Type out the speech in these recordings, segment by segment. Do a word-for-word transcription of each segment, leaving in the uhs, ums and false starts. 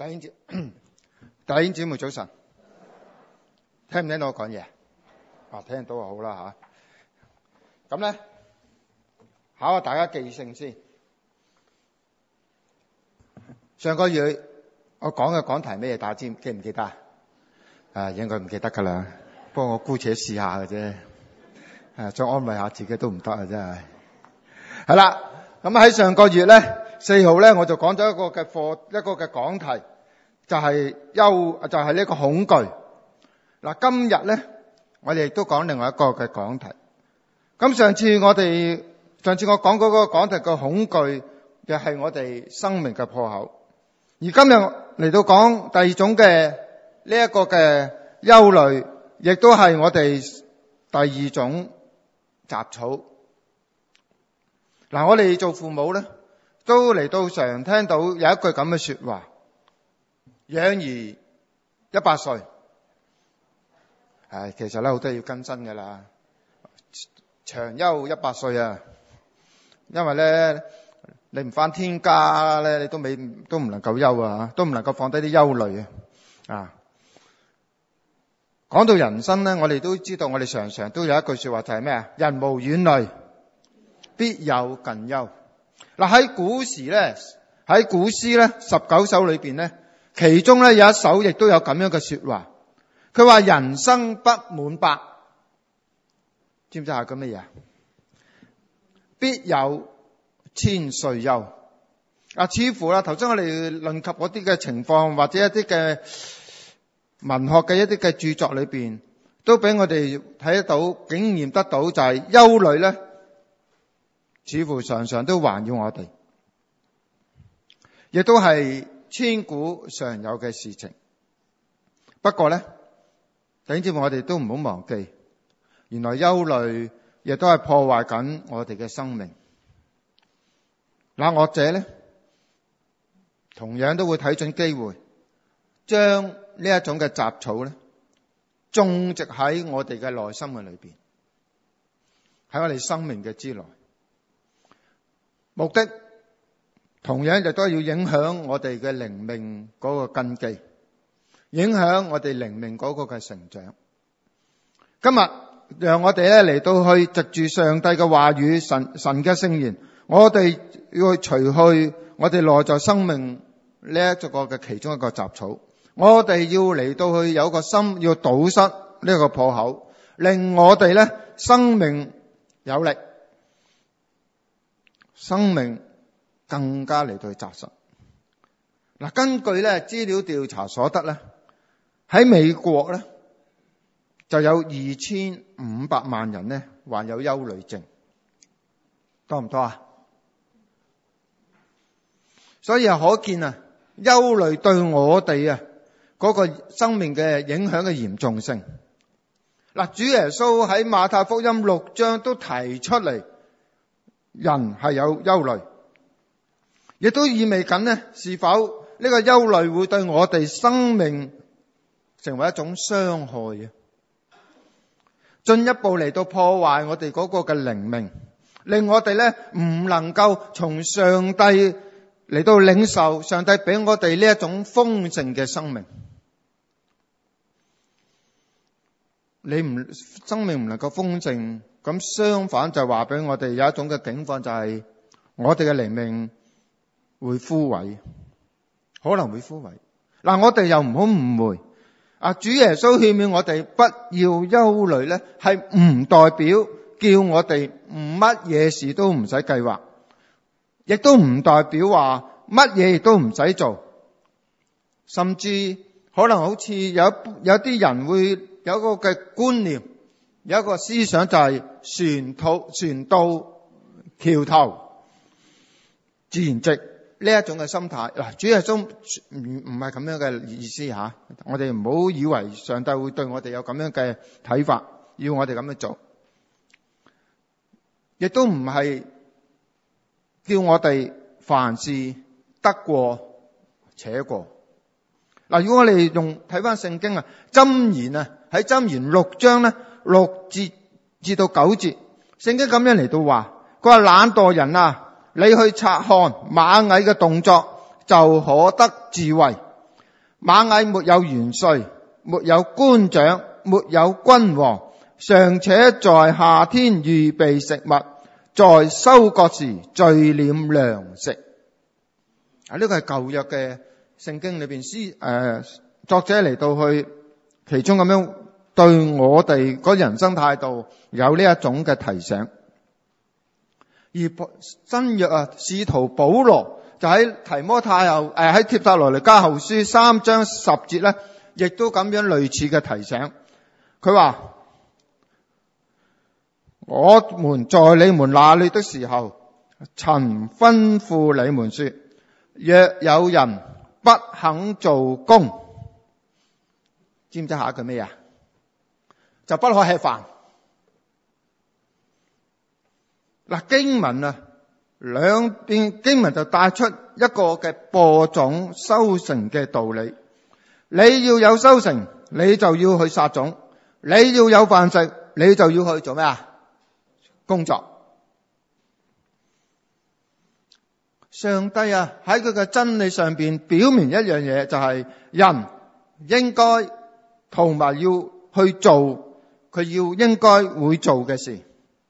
弟兄姊弟兄姊妹早晨，聽唔聽到我講嘢？啊，聽到就好啦吓。咁咧，考下大家記性先。上個月我講嘅講題咩？大家知記唔記得啊？啊，應該唔記得噶啦。不過我姑且試下嘅啫。誒，再安慰下自己都唔得啊！真係。係啦，咁喺上個月咧，四號咧，我就講咗一個嘅課，一個嘅講題，就係憂，就係呢個恐懼。嗱，今日咧，我哋亦都講另外一個嘅講題。咁上次我哋，上次我講嗰個講題嘅恐懼，又係我哋生命嘅破口。而今日嚟到講第二種嘅呢一個嘅憂慮，亦都係我哋第二種雜草。嗱，我哋做父母咧，都嚟到常聽到有一句咁嘅說話：養兒一百歲。係，其實咧好多要更新噶啦，長憂一百歲啊！因為咧，你唔返天家咧，你都未都唔能夠憂啊，都唔能夠放低啲憂慮啊！啊，講到人生咧，我哋都知道，我哋常常都有一句說話就係咩啊？人無遠慮，必有近憂。嗱，喺古時咧，喺古詩咧十九首裏邊咧，其中咧有一首亦都有咁樣嘅說話。佢話人生不滿百，知唔知係個乜嘢？必有千歲憂。啊，似乎啦，頭先我哋論及嗰啲嘅情況，或者一啲嘅文學嘅一啲嘅著作裏邊，都俾我哋睇得到、經驗得到，就係憂慮咧，似乎常常都環繞我哋，亦都係千古常有嘅事情。不過咧，弟兄姊妹，我哋都唔好忘記，原來憂慮亦都係破壞緊我哋嘅生命。那惡者咧，同樣都會睇準機會，將呢一種嘅雜草咧，種植喺我哋嘅內心嘅裏邊，喺我哋生命嘅之內。目的同樣亦都要影響我哋嘅靈命嗰個根基，影響我哋靈命嗰個嘅成長。今日讓我哋咧嚟到去藉住上帝嘅話語、神神嘅聖言，我哋要去除去我哋內在生命呢一個嘅其中一個雜草。我哋要嚟到去有個心，要堵塞呢個破口，令我哋咧生命有力，生命更加嚟到去紮實。嗱，根據咧資料調查所得咧，喺美國咧就有二千五百萬人咧患有憂慮症，多唔多啊？所以啊，可見啊，憂慮對我哋啊嗰個生命嘅影響嘅嚴重性。嗱，主耶穌喺馬太福音六章都提出嚟，人係有憂慮，亦都意味緊呢，是否呢個憂慮會對我哋生命成為一種傷害嘅，進一步嚟到破壞我哋嗰個嘅靈命，令我哋咧唔能夠從上帝嚟到領受上帝俾我哋呢一種豐盛嘅生命。你唔生命唔能夠豐盛，咁相反就話俾我哋有一種嘅境況，就係我哋嘅靈命會枯萎，可能會枯萎。嗱，我哋又唔好誤會，啊，主耶穌勸勉我哋不要憂慮咧，係唔代表叫我哋唔乜嘢事都唔使計劃，亦都唔代表話乜嘢亦都唔使做，甚至可能好似有有啲人會有一個嘅觀念，有一個思想，就係船到船到橋頭自然直呢一種嘅心態。嗱，主耶穌唔唔係咁樣嘅意思吓，我哋唔好以為上帝會對我哋有咁樣嘅睇法，要我哋咁樣做，亦都唔係叫我哋凡事得過且過。嗱，如果我哋用睇翻聖經啊，箴言啊，喺箴言六章咧六節至到九節，聖經咁樣嚟到話，佢話懶惰人啊，你去察看螞蟻嘅動作，就可得智慧。 螞蟻沒有元帥，沒有官長，沒有君王，尚且在夏天預備食物，在收割時聚斂糧食。啊，呢個係舊約嘅聖經裏邊，詩誒作者嚟到去其中咁樣對我哋嗰人生態度有呢一種嘅提醒。而新約啊，使徒保羅就喺提摩太後誒喺帖撒羅尼迦後書三章十節咧，亦都咁樣類似嘅提醒。佢話：我們在你們那裏的時候，曾吩咐你們說，若有人不肯做工，知唔知下一句咩啊？就不可吃飯。嗱，經文啊，兩邊經文就帶出一個嘅播種收成嘅道理。你要有收成，你就要去撒種；你要有飯食，你就要去做咩啊？工作。上帝啊，喺佢嘅真理上邊表明一樣嘢，就係人應該同埋要去做佢要應該會做嘅事。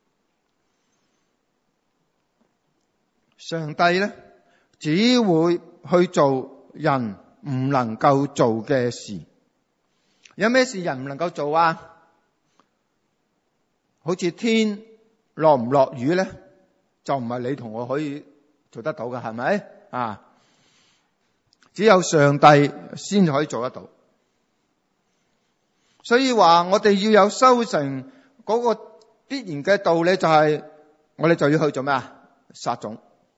上帝咧只會去做人唔能夠做嘅事。有咩事人唔能夠做啊？好似天落唔落雨咧，就唔係你同我可以做得到嘅，係咪啊？只有上帝先可以做得到。所以話我哋要有收成，嗰個必然嘅道理就係我哋就要去做咩啊？撒種。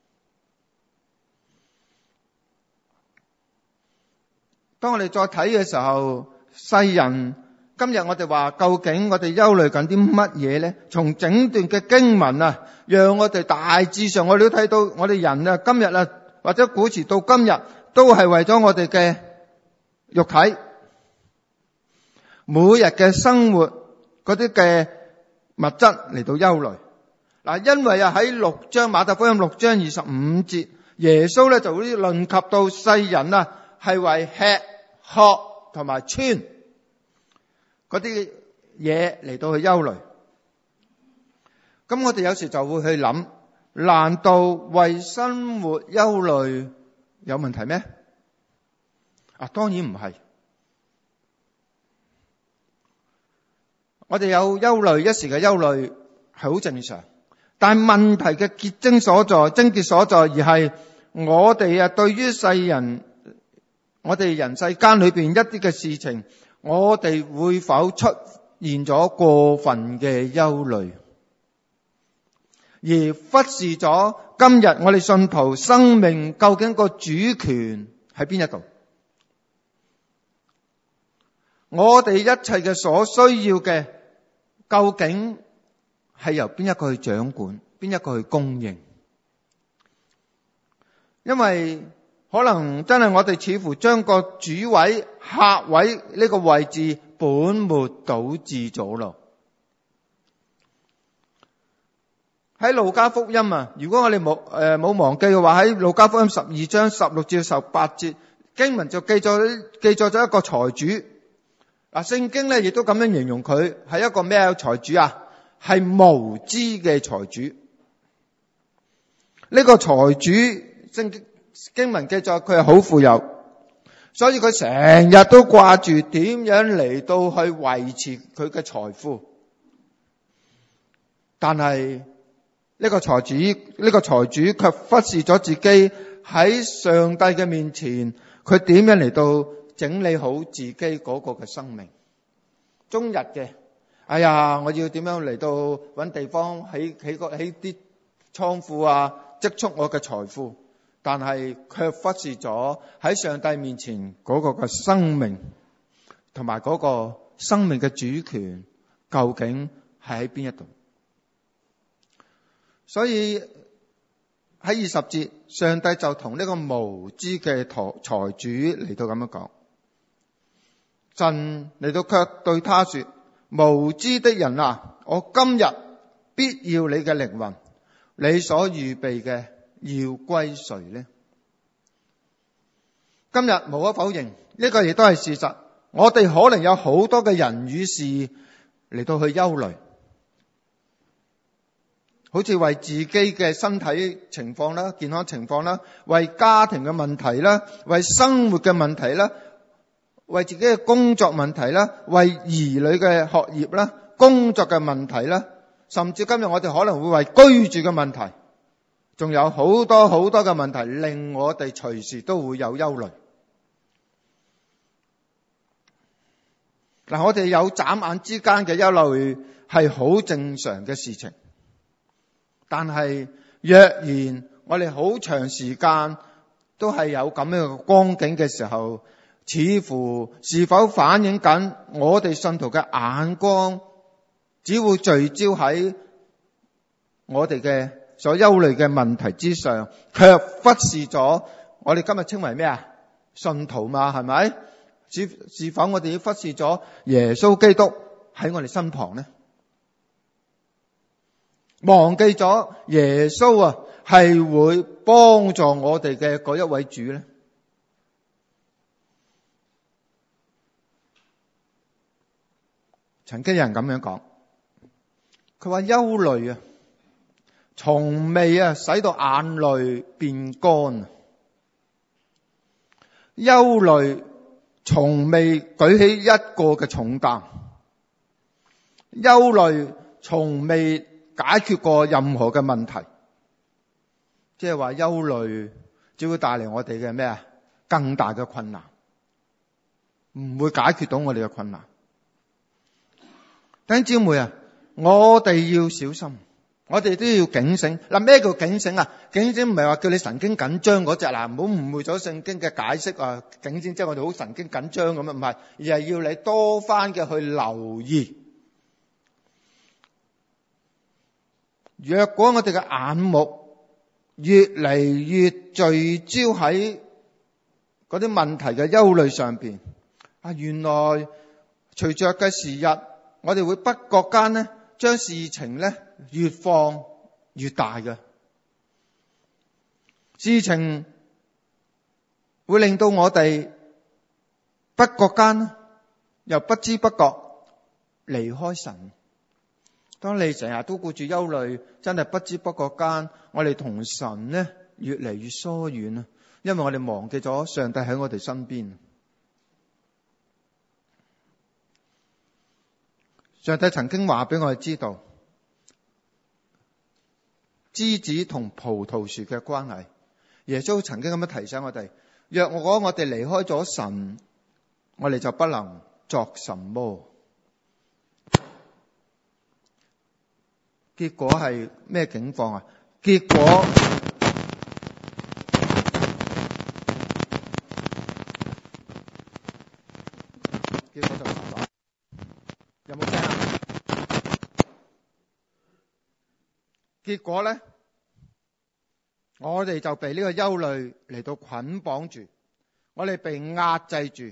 當我哋再睇嘅時候，世人今日我哋話究竟我哋憂慮緊啲乜嘢咧？從整段嘅經文啊，讓我哋大致上我哋都睇到，我哋人啊今日啊或者古時到今日都係為咗我哋嘅肉體，每日嘅生活嗰啲嘅物質嚟到憂慮。嗱，因為啊喺六章馬太福音六章二十五節，耶穌咧就會論及到世人啊係為吃喝同埋穿嗰啲嘢嚟到去憂慮。咁我哋有時就會去諗，難道為生活憂慮有問題咩？啊，當然唔係。我哋有憂慮，一時嘅憂慮係好正常，但係問題嘅結晶所在、症結所在，而係我哋啊對於世人，我哋人世間裏邊一啲嘅事情，我哋會否出現咗過分嘅憂慮，而忽視咗今日我哋信徒生命究竟個主權喺邊一度？我哋一切嘅所需要嘅，究竟係由邊一個去掌管，邊一個去供應？因為可能真係我哋似乎將個主位、客位呢個位置本末倒置咗咯。喺路加福音啊，如果我哋冇誒冇忘記嘅話，喺路加福音十二章十六至十八節經文就記載記載咗一個財主。嗱，聖經咧亦都咁樣形容佢係一個咩財主啊？係無知嘅財主。呢個財主聖經經文記載佢係好富有，所以佢成日都掛住點樣嚟到去維持佢嘅財富。但係呢個財主呢個財主卻忽視咗自己喺上帝嘅面前，佢點樣嚟到整理好自己嗰個嘅生命。終日嘅，哎呀，我要點樣嚟到搵地方起起個起啲倉庫啊，積蓄我嘅財富。但係卻忽視咗喺上帝面前嗰個嘅生命，同埋嗰個生命嘅主權究竟係喺邊一度？所以喺二十節，上帝就同呢個無知嘅財財主嚟到咁樣講，神嚟到卻對他說：無知的人啊，我今日必要你嘅靈魂，你所預備嘅要歸誰呢？ 今日無可否認，呢個亦都係事實。我哋可能有好多嘅人與事嚟到去憂慮，好似為自己嘅身體情況啦、健康情況啦，為家庭嘅問題啦，為生活嘅問題啦，為自己嘅工作問題啦，為兒女嘅學業啦、工作嘅問題啦，甚至今日我哋可能會為居住嘅問題，仲有好多好多嘅問題令我哋隨時都會有憂慮。嗱，我哋有眨眼之間嘅憂慮係好正常嘅事情，但係若然我哋好長時間都係有咁樣嘅光景嘅時候，似乎是否反映緊我哋信徒嘅眼光只會聚焦喺我哋嘅所憂慮嘅問題之上，卻忽視咗我哋今日稱為咩啊？信徒嘛，係咪？是是否我哋要忽視咗耶穌基督喺我哋身旁呢？忘記咗耶穌啊係會幫助我哋嘅嗰一位主呢？曾經有人咁樣講，佢話憂慮啊，從未啊使到眼淚變乾，憂慮從未舉起一個嘅重擔，憂慮從未解決過任何嘅問題，即係話憂慮只會帶嚟我哋嘅咩啊？更大嘅困難，唔會解決到我哋嘅困難。弟兄姊妹啊，我哋要小心，我哋都要警醒。嗱，咩叫警醒啊？警醒唔係話叫你神經緊張嗰隻啦，唔好誤會咗聖經嘅解釋啊。警醒即係我哋好神經緊張咁啊，唔係，而係要你多番嘅去留意。若果我哋嘅眼目越嚟越聚焦喺嗰啲問題嘅憂慮上邊，啊，原來隨着嘅時日，我哋會不覺間呢，將事情呢越放越大嘅事情，會令到我哋不覺間又不知不覺離開神。當你成日都顧住憂慮，真係不知不覺間，我哋同神呢越嚟越疏遠啊！因為我哋忘記咗上帝喺我哋身邊。上帝曾經話俾我哋知道，枝子同葡萄樹嘅關係。耶穌曾經咁樣提醒我哋：若我我哋離開咗神，我哋就不能作什麼。結果係咩境況啊？結果結果就傻咗。有冇聽啊？結果咧，我哋就被呢個憂慮嚟到捆綁住，我哋被壓制住。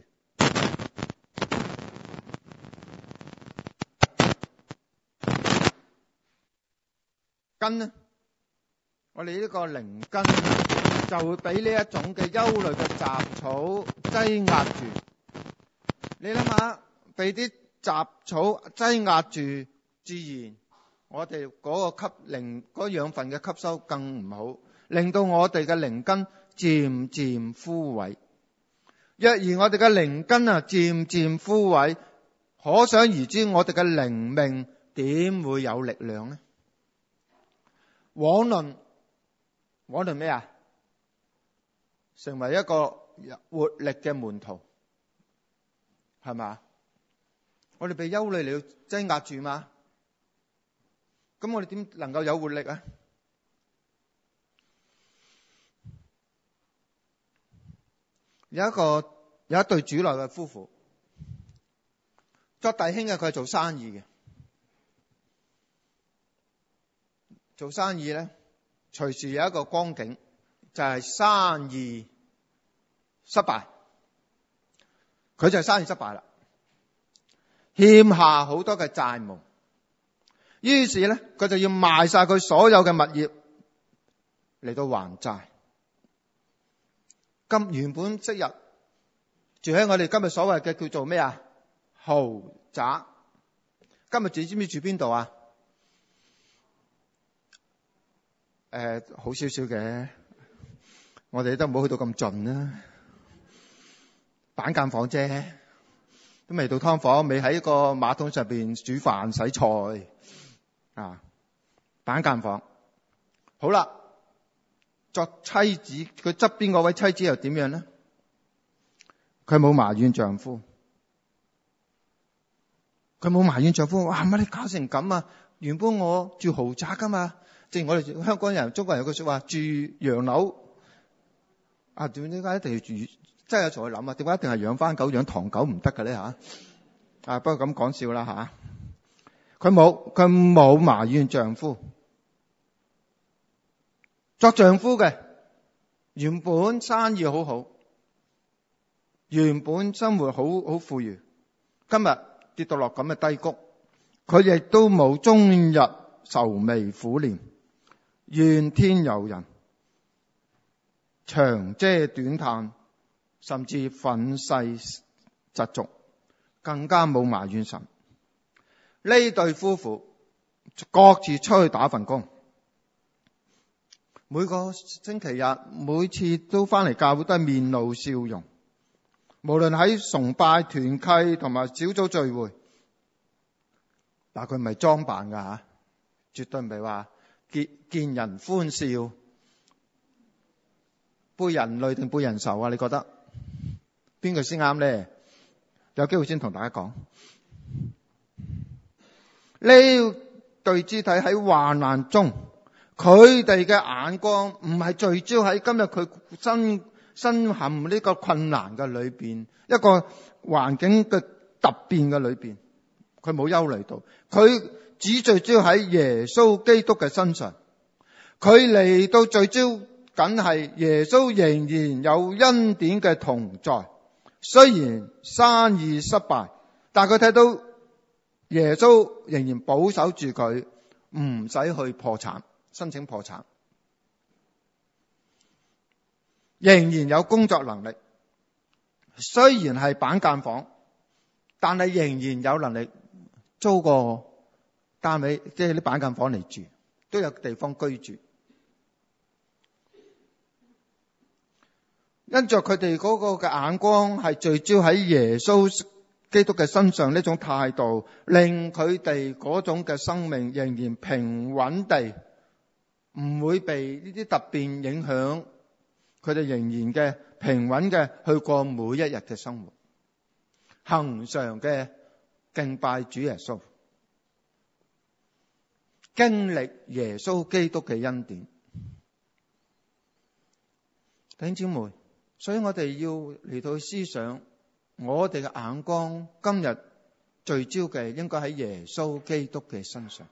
根呢，我哋呢個靈根就會俾呢一種嘅憂慮嘅雜草擠壓住。你諗下，被啲雜草擠壓住，自然我哋嗰個吸靈嗰養分嘅吸收更唔好，令到我哋嘅靈根漸漸枯萎。若然我哋嘅靈根啊漸漸枯萎，可想而知我哋嘅靈命點會有力量呢？往論往論咩啊？成為一個活力嘅門徒，係嘛？我哋被憂慮嚟擠壓住嘛？咁我哋點能夠有活力啊？有一個有一對主內嘅夫婦，作弟兄嘅佢係做生意嘅。做生意咧，隨時有一個光景，就係生意失敗。佢就係生意失敗啦，欠下好多嘅債務。於是咧，佢就要賣晒佢所有嘅物業嚟到還債。咁原本昔日住喺我哋今日所謂嘅叫做咩啊？豪宅。今日住知唔知住邊度啊？誒、呃，好少少嘅，我哋都唔好去到咁盡啦。板間房啫，都未到劏房，未喺個馬桶上邊煮飯洗菜啊！板間房。好啦，作妻子，佢側邊嗰位妻子又點樣呢？佢冇埋怨丈夫，佢冇埋怨丈夫。哇！乜你搞成咁啊？原本我住豪宅噶嘛，正如我哋香港人、中國人有句說話，住洋樓啊，點解一定要住？真係有時去諗啊，點解一定係養翻狗、養唐狗唔得嘅咧吓？啊，不過咁講笑啦吓。佢冇，佢冇埋怨丈夫。作丈夫嘅，原本生意好好，原本生活好好富裕，今日跌到落咁嘅低谷，佢亦都冇終日愁眉苦臉，怨天尤人，長嗟短嘆，甚至憤世嫉俗，更加冇埋怨神。呢對夫婦各自出去打份工，每個星期日每次都翻嚟教會都係面露笑容，無論喺崇拜團契同埋小組聚會，嗱，佢唔係裝扮噶吓，絕對唔係話見見人歡笑，背人淚定背人愁啊？你覺得邊個先啱咧？有機會先同大家講，呢對肢體喺患難中，佢哋嘅眼光唔係聚焦喺今日佢身身陷呢個困難嘅裏邊，一個環境嘅突變嘅裏邊，佢冇憂慮到，佢只聚焦喺耶穌基督嘅身上。佢嚟到聚焦緊係耶穌仍然有恩典嘅同在，雖然生意失敗，但佢睇到耶穌仍然保守住佢，唔使去破產，申請破產，仍然有工作能力。雖然係板間房，但係仍然有能力租個單位，即係啲板間房嚟住，都有地方居住。因着佢哋嗰個嘅眼光係聚焦喺耶穌基督嘅身上，呢種態度令佢哋嗰種嘅生命仍然平穩地，唔會被呢啲突變影響，佢哋仍然嘅平穩嘅去過每一日嘅生活，恆常嘅敬拜主耶穌，經歷耶穌基督嘅恩典。弟兄姊妹，所以我哋要嚟到思想，我哋嘅眼光今日聚焦嘅應該喺耶穌基督嘅身上。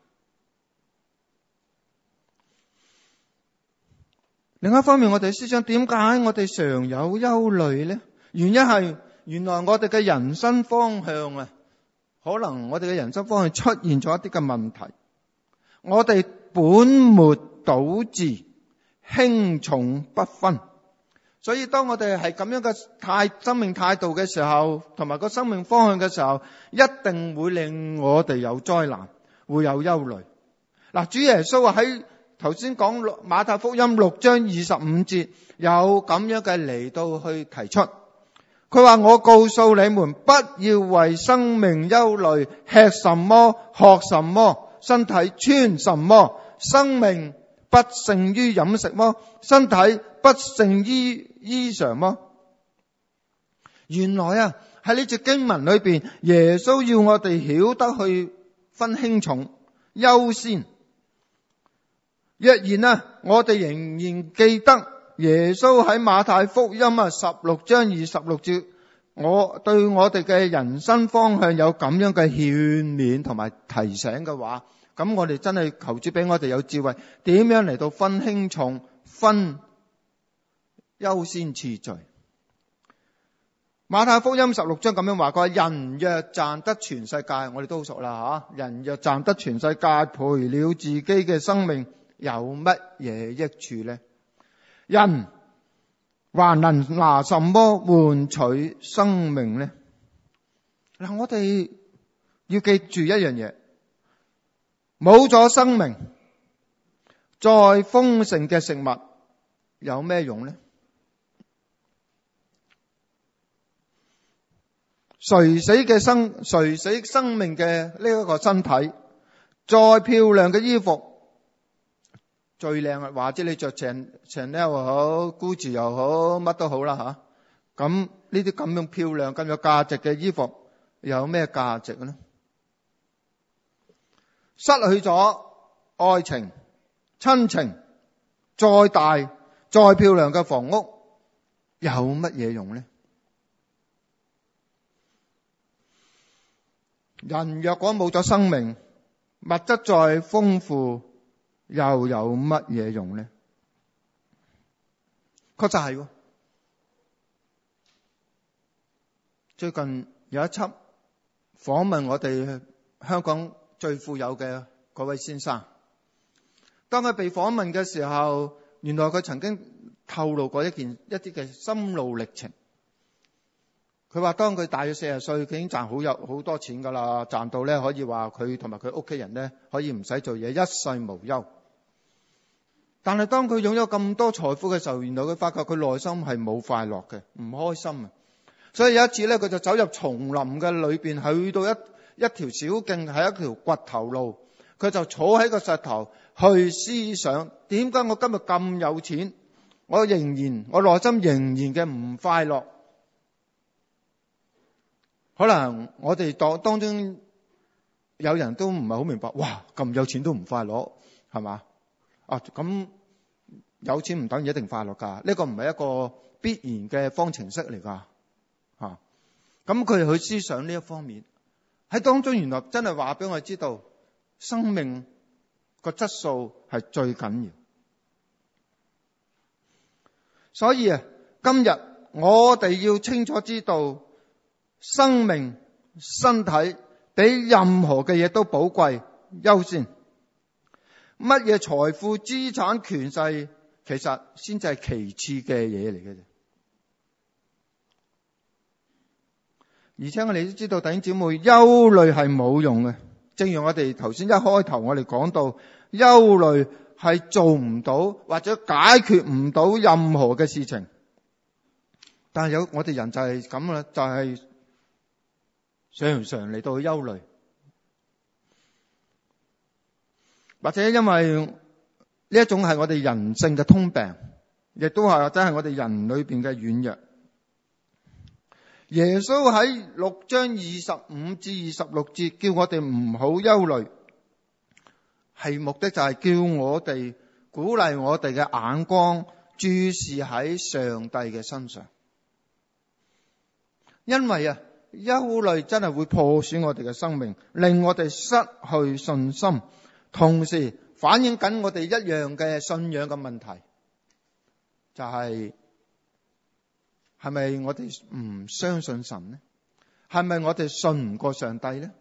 另一方面，我哋思想點解我哋常有憂慮呢？原因係原來我哋嘅人生方向啊，可能我哋嘅人生方向出現咗一啲嘅問題。我哋本末倒置，輕重不分。所以當我哋係咁樣嘅態生命態度嘅時候，同埋個生命方向嘅時候，一定會令我哋有災難，會有憂慮。嗱，主耶穌話喺頭先講馬太福音六章二十五節有咁樣嘅嚟到去提出，佢話，我告訴你們，不要為生命憂慮，吃什麼，喝什麼，身體穿什麼。生命不勝於飲食麼？身體不勝於衣裳麼？原來啊，喺呢節經文裏邊，耶穌要我哋曉得去分輕重、優先。若然啊，我哋仍然記得耶穌喺馬太福音啊十六章二十六節，我對我哋嘅人生方向有咁樣嘅勸勉同埋提醒嘅話，咁我哋真係求主俾我哋有智慧，點樣嚟到分輕重、分優先次序。馬太福音十六章咁樣話，佢話，人若賺得全世界，我哋都好熟啦吓，人若賺得全世界，賠了自己嘅生命，有乜嘢益處呢？人還能拿什麼換取生命呢？嗱，我哋要記住一樣嘢，冇咗生命，再豐盛嘅食物有咩用呢？垂死嘅生，垂死生命嘅呢一個身體，再漂亮嘅衣服，最靚啊！或者你着 Chanel 又好 ，Gucci 又好，乜都好啦吓。咁呢啲咁樣漂亮、咁有價值嘅衣服，有咩價值呢？失去咗愛情、親情，再大、再漂亮嘅房屋，有乜嘢用呢？人若果冇咗生命，物質再豐富，又有乜嘢用呢？確實係喎。最近有一輯訪問我哋香港最富有嘅嗰位先生，當佢被訪問嘅時候，原來佢曾經透露過一件一啲嘅心路歷程。佢話當佢大約四十歲，佢已經賺好有好多錢噶啦，賺到咧可以話佢同埋佢屋企人咧可以唔使做嘢，一世無憂。但係當佢擁有咁多財富嘅時候，原來佢發覺佢內心係冇快樂嘅，唔開心啊！所以有一次咧，佢就走入叢林嘅裏邊，去到一一條小徑，係一條掘頭路，佢就坐喺個石頭去思想：點解我今日咁有錢，我仍然我內心仍然嘅唔快樂？可能我哋當當中有人都唔係好明白，哇！咁有錢都唔快樂，係嘛？啊，咁有錢唔等於一定快樂噶，呢個唔係一個必然嘅方程式嚟噶，吓。咁佢去思想呢一方面，喺當中原來真係話俾我哋知道，生命個質素係最緊要。所以啊，今日我哋要清楚知道，生命、身體比任何嘅嘢都寶貴、優先。乜嘢財富、資產、權勢，其實先至係其次嘅嘢嚟嘅啫。而且我哋都知道，弟兄姊妹，憂慮係冇用嘅。正如我哋頭先一開頭我哋講到，憂慮係做唔到或者解決唔到任何嘅事情。但係有我哋人就係咁啦，就係、是、常常嚟到去憂慮。或者因為呢一種係我哋人性嘅通病，亦都係或者係我哋人裏邊嘅軟弱。耶穌喺六章二十五至二十六節叫我哋唔好憂慮，係目的就係叫我哋鼓勵我哋嘅眼光注視喺上帝嘅身上。因為啊，憂慮真係會破損我哋嘅生命，令我哋失去信心。同時反映緊我哋一樣嘅信仰嘅問題，就係係咪我哋唔相信神呢？係咪我哋信唔過上帝呢？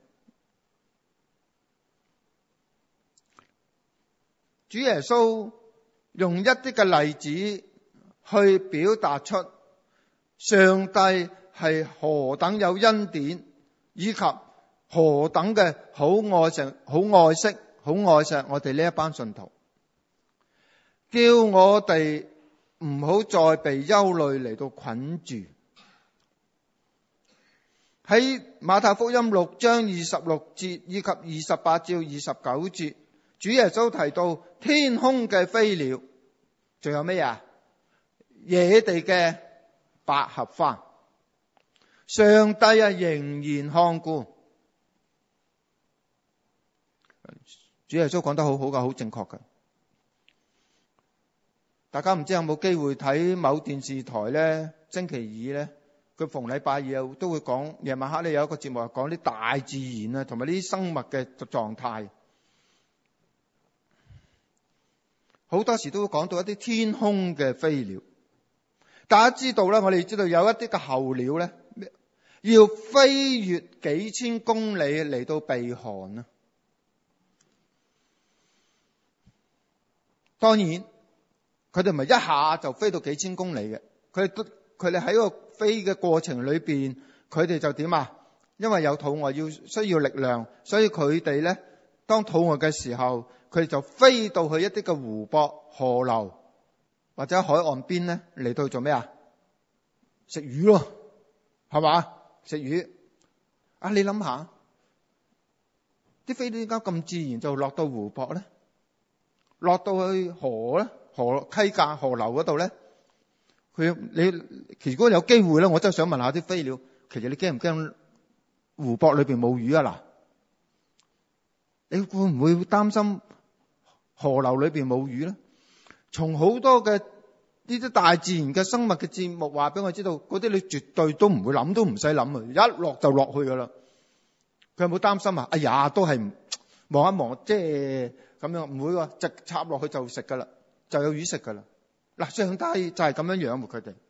主耶穌用一啲嘅例子去表達出上帝係何等有恩典，以及何等嘅好愛錫、好愛惜。好愛錫我哋呢一班信徒，叫我哋唔好再被憂慮嚟到捆住。喺馬太福音六章二十六節以及二十八至二十九節，主耶穌提到天空嘅飛鳥，仲有咩啊？野地嘅百合花，上帝啊仍然看顧。主耶穌講得好好噶，好正確噶。大家唔知有冇機會睇某電視台咧？星期二咧，佢逢禮拜二都會講，夜晚黑咧有一個節目係講啲大自然啊，同埋呢啲生物嘅狀態。好多時都會講到一啲天空嘅飛鳥。大家知道咧，我哋知道有一啲嘅候鳥咧，要飛越幾千公里嚟到避寒啊。當然，佢哋唔係一下就飛到幾千公里嘅，佢佢哋佢哋喺個飛嘅過程裏邊，佢哋就點啊？因為有肚餓要需要力量，所以佢哋咧當肚餓嘅時候，佢哋就飛到去一啲嘅湖泊、河流或者海岸邊咧嚟到做咩啊？食魚咯，係嘛？食魚啊！你諗下，啲飛鳥點解咁自然就落到湖泊咧？落到去河咧，河溪澗、河流嗰度咧，佢你其實如果有機會咧，我真係想問下啲飛鳥，其實你驚唔驚湖泊裏邊冇魚啊？嗱，你會唔會擔心河流裏邊冇魚咧？從好多嘅呢啲大自然嘅生物嘅節目話俾我知道，嗰啲你絕對都唔會諗都唔使諗啊，一落就落去噶啦。佢有冇擔心啊？哎呀，都係望一望，即係咁樣，唔會話直插落去就食噶啦，就有魚食噶啦。嗱，上帝就係咁樣養活佢哋，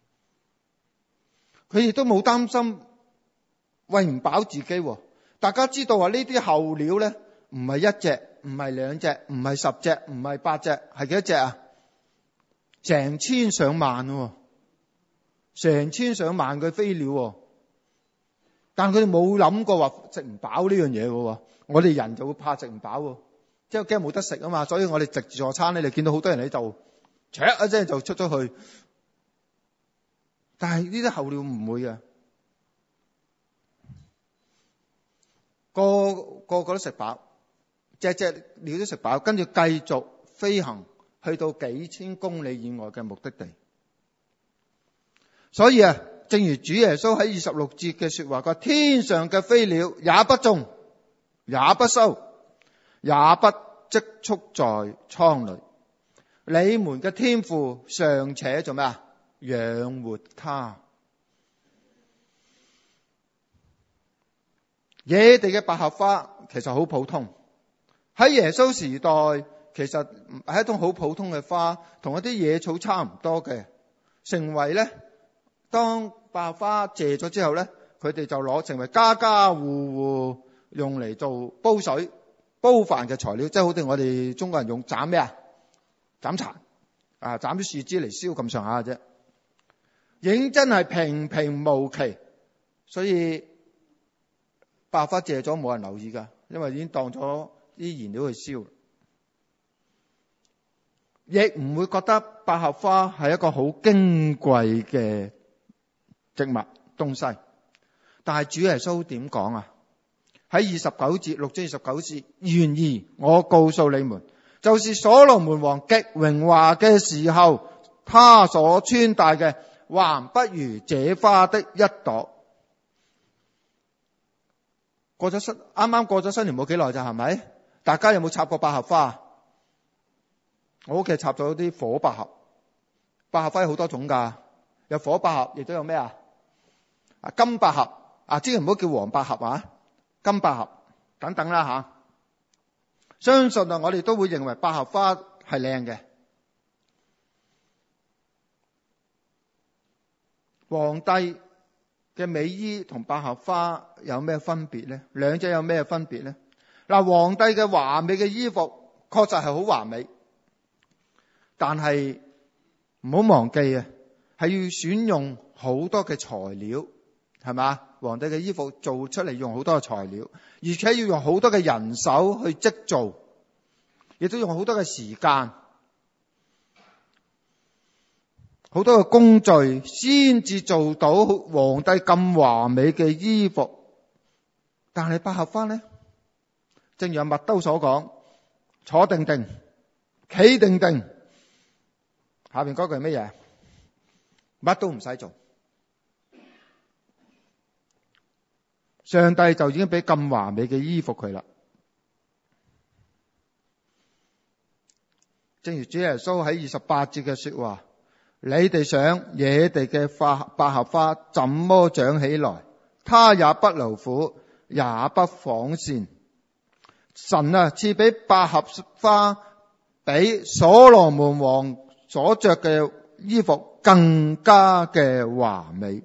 佢亦都冇擔心餵唔飽自己。大家知道啊，呢啲候鳥咧，唔係一隻，唔係兩隻，唔係十隻，唔係八隻，係幾多隻啊？成千上萬喎，成千上萬嘅飛鳥，但佢哋冇諗過話食唔飽呢樣嘢嘅。我哋人就會怕食唔飽，即係驚冇得食啊嘛，所以我哋食自助餐咧，你見到好多人喺度，唰一聲就出咗去。但係呢啲候鳥唔會嘅，個個個都食飽，隻隻鳥都食飽，跟住繼續飛行去到幾千公里以外嘅目的地。所以啊，正如主耶穌喺二十六節嘅說話，佢話天上嘅飛鳥也不種，也不收，也不積蓄在倉裏，你們嘅天父尚且做咩啊？養活他。野地嘅百合花其實好普通，喺耶穌時代其實係一種好普通嘅花，同一啲野草差唔多嘅，成為咧當百合花謝咗之後咧，佢哋就攞成為家家戶戶用嚟做煲水、煲飯嘅材料，即係好似我哋中國人用斬咩啊？斬柴啊，斬啲樹枝嚟燒咁上下嘅啫，認真係平平無奇。所以百合花謝咗冇人留意噶，因為已經當咗啲燃料去燒，亦唔會覺得百合花係一個好矜貴嘅植物東西。但係主耶穌點講啊？喺二十九節，六章二十九節，然而我告訴你們，就是所羅門王極榮華嘅時候，他所穿戴嘅還不如這花的一朵。過咗新，啱啱過咗新年冇幾耐咋，係咪？大家有冇插過百合花？我屋企插咗啲火百合，百合花有好多種噶，有火百合，亦都有咩啊？啊金百合啊，千祈唔好叫黃百合啊，金百合等等啦吓。相信啊，我哋都會認為百合花係靚嘅。皇帝嘅美衣同百合花有咩分別呢？兩者有咩分別呢？嗱，皇帝嘅華美嘅衣服確實係好華美，但係唔好忘記啊，係要選用好多嘅材料，係嘛？皇帝嘅衣服做出嚟用好多嘅材料，而且要用好多嘅人手去織造，亦都用好多嘅時間，好多嘅工序先至做到皇帝咁華美嘅衣服。但係百合花呢，正如麥兜所講，坐定定，企定定，下邊嗰句係乜嘢？乜都唔使做，上帝就已經俾咁華美嘅衣服佢啦。正如主耶穌喺二十八節嘅說話，你哋想野地嘅花百合花怎麼長起來？它也不勞苦，也不紡線。神啊，賜俾百合花比所羅門王所着嘅衣服更加嘅華美。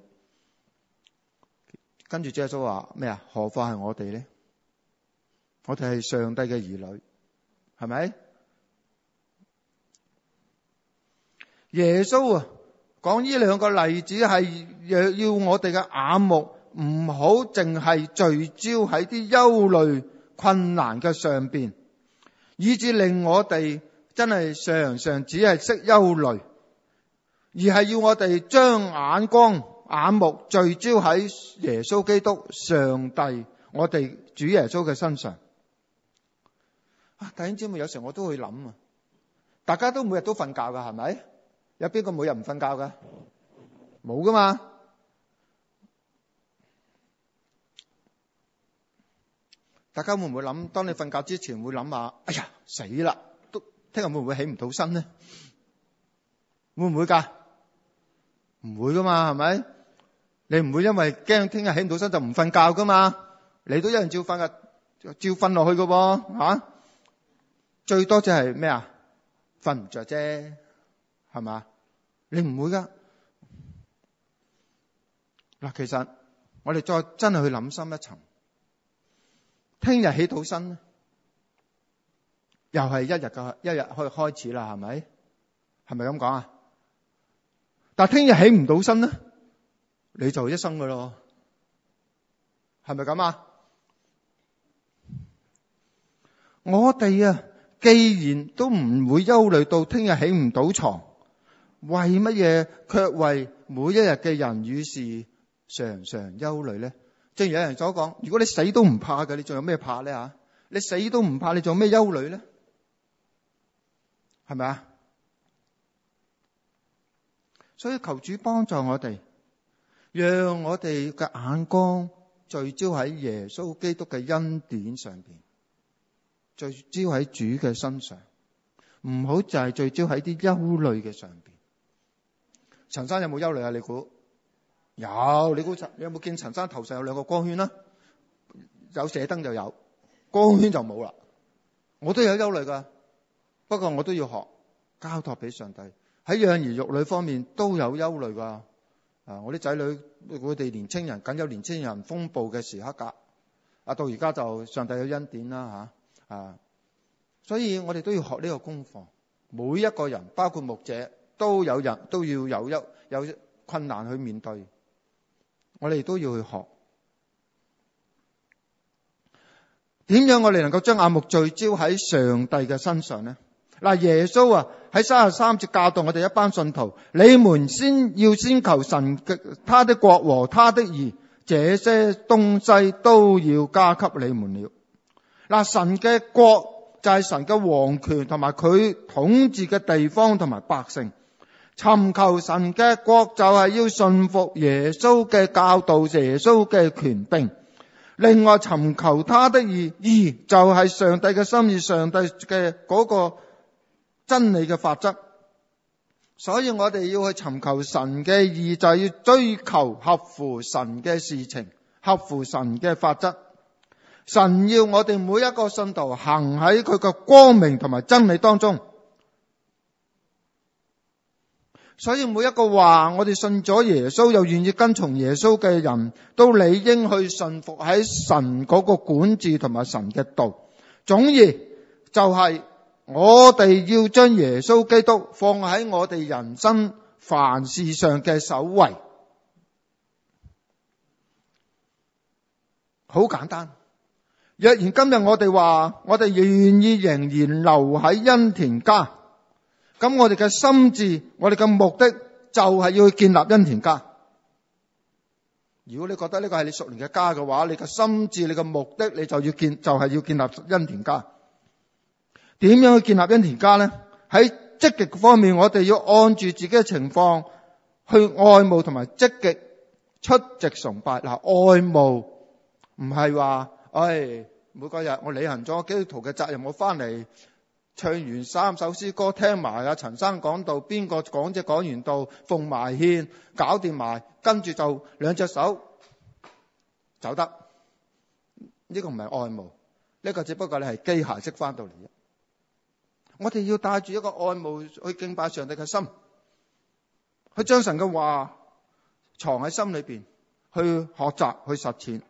跟住主耶穌話咩啊？何況係我哋呢？我哋係上帝嘅兒女，係咪？耶穌啊， 講呢兩個例子係要我哋嘅眼目唔好淨係聚焦喺啲憂慮困難嘅上邊，以致令我哋真係常常只係識憂慮，而係要我哋將眼光眼目聚焦喺耶穌基督上帝我哋主耶穌嘅身上。啊，弟兄姊妹，有時候我都會諗啊，大家都每日都瞓覺噶，係咪？有邊個每日唔瞓覺噶？冇噶嘛。大家會唔會諗？當你瞓覺之前會諗下，哎呀死啦，都聽日會唔會起唔到身呢？會唔會噶？唔會噶嘛，係咪？你唔會因為驚聽日起唔到身就唔瞓覺噶嘛？你都一樣照瞓噶，照瞓落去噶噃，吓。最多就係咩啊？瞓唔着啫，係嘛？你唔會噶。嗱，其實我哋再真係去諗深一層，聽日起到身咧，又係一日嘅一日可以開始啦，係咪？係咪咁講啊？但係聽日起唔到身咧，你就一生噶咯，係咪咁啊？我哋啊，既然都唔會憂慮到聽日起唔到床，為乜嘢卻為每一日嘅人與事常常憂慮咧？正如有人所講，如果你死都唔怕嘅，你仲有咩怕咧吓？你死都唔怕，你仲有咩憂慮咧？係咪啊？所以求主幫助我哋，讓我哋嘅眼光聚焦喺耶穌基督嘅恩典上邊，聚焦喺主嘅身上，唔好就係聚焦喺啲憂慮嘅上邊。陳生有冇憂慮啊？你估？有。你估你有冇見陳生頭上有兩個光圈啦？有射燈就有，光圈就冇啦。我都有憂慮噶，不過我都要學交託俾上帝。喺養兒育女方面都有憂慮噶。啊，我啲仔女，我哋年青人梗有年青人風暴嘅時刻噶。啊，到而家就上帝有恩典啦吓。啊，所以我哋都要學呢個功課。每一個人，包括牧者，都有人都要有憂有困難去面對。我哋都要去學。點樣我哋能夠將眼目聚焦喺上帝嘅身上呢？嗱，耶穌啊喺三十三節教導我哋一班信徒，你們先要先求神嘅他的國和他的義，這些東西都要加給你們了。嗱，神嘅國就係神嘅王權同埋佢統治嘅地方同埋百姓。尋求神嘅國就係要順服耶穌嘅教導，耶穌嘅權柄。另外尋求他的義，義就係上帝嘅心意，上帝嘅嗰個真理嘅法則。所以我哋要去尋求神嘅義，就係要追求合乎神嘅事情，合乎神嘅法則。神要我哋每一個信徒行喺佢嘅光明同埋真理當中。所以每一個話我哋信咗耶穌又願意跟從耶穌嘅人都理應去順服喺神嗰個管治同埋神嘅道。總而就係我哋要將耶穌基督放喺我哋人生凡事上嘅首位。好簡單。若然今日我哋話我哋願意仍然留喺恩田家，咁我哋嘅心志，我哋嘅目的就係要去建立恩田家。如果你覺得呢個係你屬靈嘅家嘅話，你嘅心志，你嘅目的，你就要建，就係要建立恩田家。點樣去建立恩田家呢？喺積極方面，我哋要按住自己嘅情況去愛慕同埋積極出席崇拜。嗱，愛慕唔係話，唉，每個日我履行咗基督徒嘅責任，我翻嚟唱完三首詩歌，聽埋阿陳生講道，邊個講者講完道，奉埋獻，搞掂埋，跟住就兩隻手走得。呢個唔係愛慕，呢個只不過你係機械式翻到嚟啫。我哋要帶住一個愛慕去敬拜上帝嘅心，去將神嘅話藏喺心裏邊，去學習去實踐。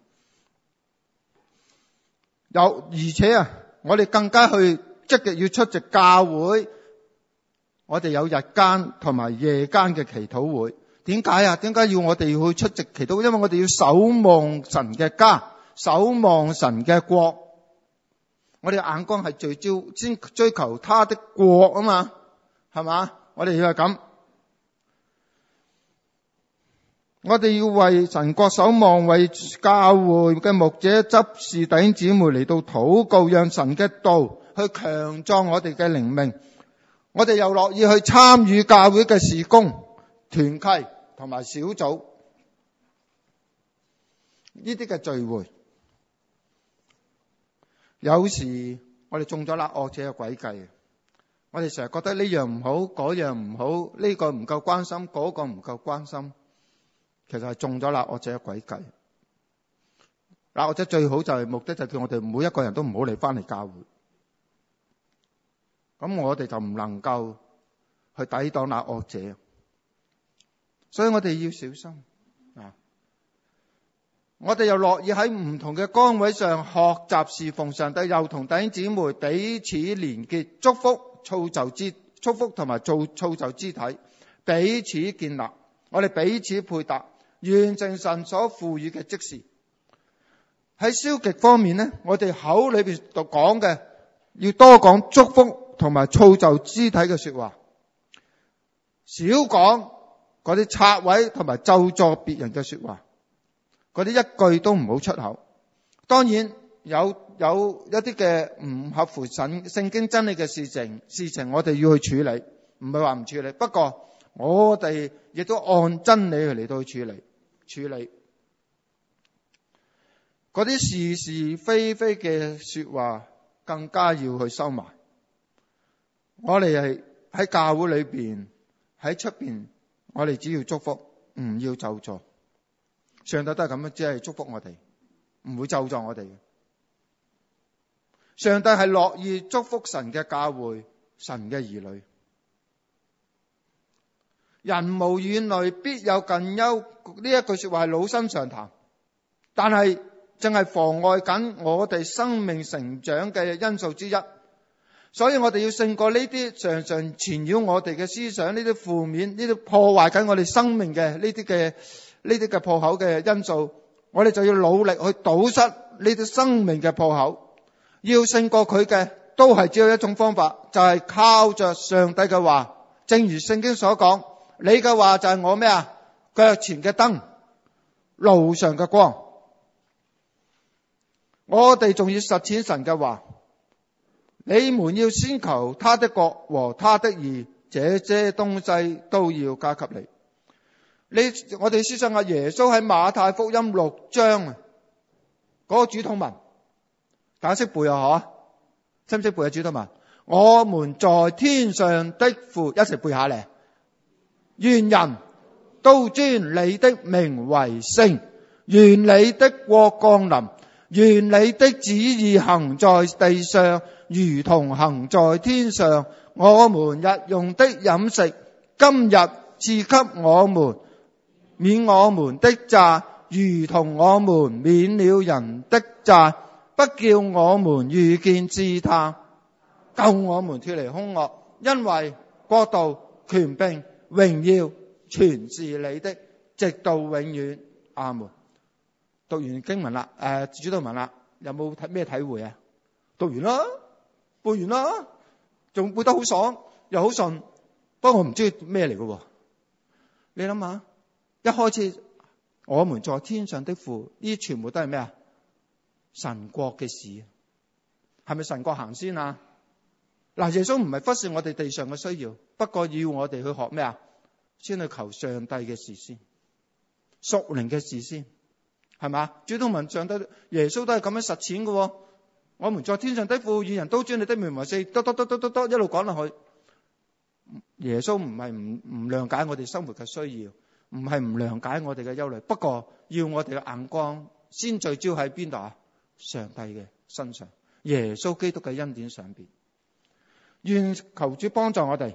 有而且啊，我哋更加去積極要出席教會， 我哋有日間同埋夜間嘅祈禱會。點解啊？點解要我哋要去出席祈禱會？因為我哋要守望神嘅家，守望神嘅國。我哋眼光係聚焦，先追求他的國啊嘛，係嘛？我哋要係咁。我哋要為神國守望，為教會嘅牧者、執事、弟兄姊妹嚟到禱告，讓神嘅道去強壯我哋嘅靈命。我哋又樂意去參與教會嘅事工、團契同埋小組呢啲嘅聚會。有時我哋中咗啦惡者嘅詭計，我哋成日覺得呢樣唔好，嗰樣唔好，呢個唔夠關心，嗰個唔夠關心。其實係中咗啦惡者嘅詭計。啦惡者最好就係目的就叫我哋每一個人都唔好嚟翻嚟教會。咁我哋就唔能夠去抵擋那惡者，所以我哋要小心啊！我哋又樂意喺唔同嘅崗位上學習侍奉上帝，又同弟兄姊妹彼此連結，祝福、造就肢、祝福同埋造造就肢體，彼此建立，我哋彼此配搭，完成神所賦予嘅職事。喺消極方面呢，我哋口裏邊度講嘅要多講祝福同埋造就肢體嘅說話，少講嗰啲拆毀同埋咒詛別人嘅說話，嗰啲一句都唔好出口。當然有有一啲嘅唔合乎神聖經真理嘅事情，事情我哋要去處理，唔係話唔處理。不過我哋亦都按真理嚟到去處理處理嗰啲是是非非嘅說話，更加要去收埋。我哋係喺教會裏邊，喺出邊，我哋只要祝福，唔要咒詛。上帝都係咁樣，只係祝福我哋，唔會咒詛我哋嘅。上帝係樂意祝福神嘅教會，神嘅兒女。人無遠慮，必有近憂，呢一句說話係老生常談，但係正係妨礙緊我哋生命成長嘅因素之一。所以我哋要勝過呢啲常常纏繞我哋嘅思想，呢啲負面，呢啲破壞緊我哋生命嘅呢啲嘅呢啲嘅破口嘅因素，我哋就要努力去堵塞呢啲生命嘅破口。要勝過佢嘅，都係只有一種方法，就係、是、靠着上帝嘅話。正如聖經所講，你嘅話就係我咩啊？腳前嘅燈，路上嘅光。我哋仲要實踐神嘅話。你們要先求他的國和他的義，這些東西都要加給你。你我哋思想下耶穌喺馬太福音六章啊，嗰個主禱文，大家識背啊？嗬，識唔識背啊？主禱文，我們在天上的父，一齊背下嚟。願人都尊你的名為聖，願你的國降臨，願你的旨意行在地上，如同行在天上。我們日用的飲食，今日賜給我們，免我們的債，如同我們免了人的債，不叫我們遇見試探，救我們脫離兇惡。因為國度、權柄、榮耀全是你的，直到永遠。阿門。讀完經文啦，誒、呃，主禱文啦，有冇睇咩體會啊？讀完啦，背完啦，仲背得好爽，又好順。不過我唔知咩嚟嘅。你諗下，一開始我們在天上的父，呢啲全部都係咩啊？神國嘅事，係咪神國行先啊？嗱，耶穌唔係忽視我哋地上嘅需要，不過要我哋去學咩啊？先去求上帝嘅事先，屬靈嘅事先。係嘛？主禱文上帝耶穌都係咁樣實踐嘅。我們在天上的父，願人都尊你的名為聖，多多多多多多一路講落去。耶穌唔係唔唔諒解我哋生活嘅需要，唔係唔諒解我哋嘅憂慮，不過要我哋嘅眼光先聚焦喺邊度啊？上帝嘅身上，耶穌基督嘅恩典上邊。願求主幫助我哋，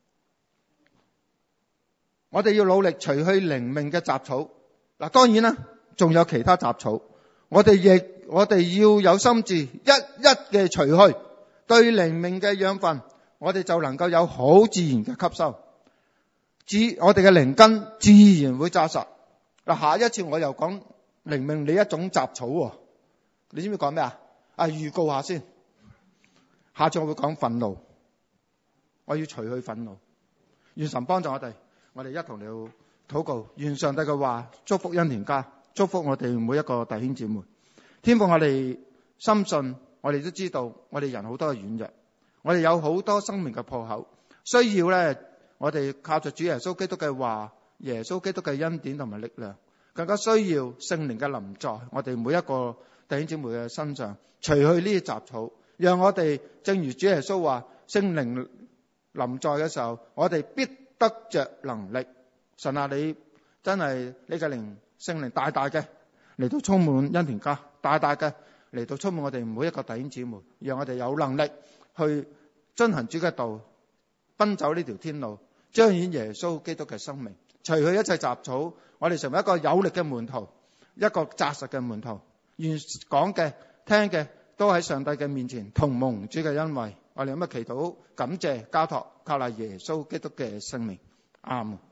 我哋要努力除去靈命嘅雜草。嗱，當然啦。仲有其他雜草，我哋亦我哋要有心志，一一嘅除去對靈命嘅養分， 我哋就能夠有好自然嘅吸收，自我哋嘅靈根自然會紮實。嗱，下一次我又講靈命理一種雜草喎，你知唔知講咩啊？啊，預告下先，下次我會講憤怒，我要除去憤怒。願神幫助我哋，我哋一同嚟禱告，願上帝嘅話祝福恩田家，祝福我哋每一個弟兄姊妹。天父，我哋深信，我哋都知道，我哋人好多嘅軟弱，我哋有好多生命嘅破口，需要咧，我哋靠着主耶穌基督嘅話，耶穌基督嘅恩典同埋力量，更加需要聖靈嘅臨在我哋每一個弟兄姊妹嘅身上，除去呢啲雜草，讓我哋正如主耶穌話，聖靈臨在嘅時候，我哋必得着能力。神啊，你真係你嘅靈聖靈大大嘅嚟到充滿恩田家，大大嘅嚟到充滿我哋每一個弟兄姊妹，讓我哋有能力去遵行主嘅道，奔走呢條天路，彰顯耶穌基督嘅生命，除去一切雜草，我哋成為一個有力嘅門徒，一個紮實嘅門徒。願講嘅聽嘅都喺上帝嘅面前同蒙主嘅恩惠。我哋咁樣祈禱，感謝交託，靠賴耶穌基督嘅生命。阿們。